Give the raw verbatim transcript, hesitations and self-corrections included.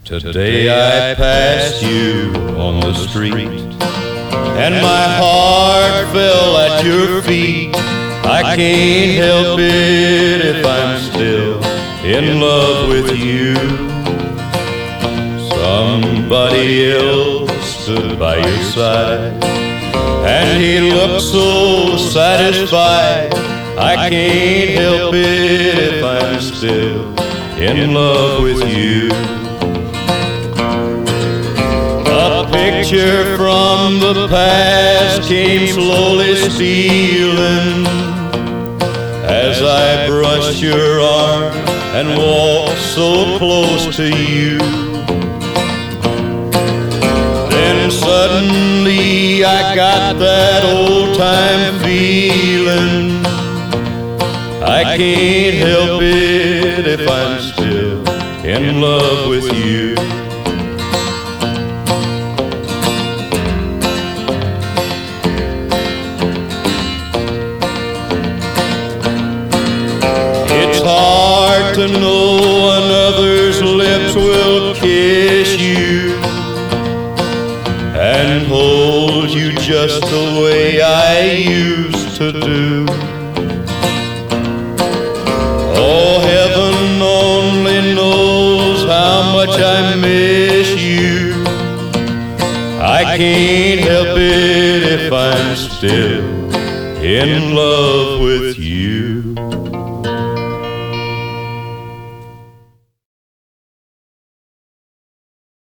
Today I passed you on the street, and my heart fell at your feet. I can't help it if I'm still in love with you. Somebody else stood by your side, and he looked so satisfied. I can't help it if I'm still in love with you. A picture from the past came slowly stealing as I brushed your arm and walked so close to you. Then suddenly I got that old-time feeling. I can't help it if I'm still in love with you. It's hard to know another's lips will kiss you and hold you just the way I used to do. Oh, heaven only knows how much I miss you. I can't help it if I'm still in love with you.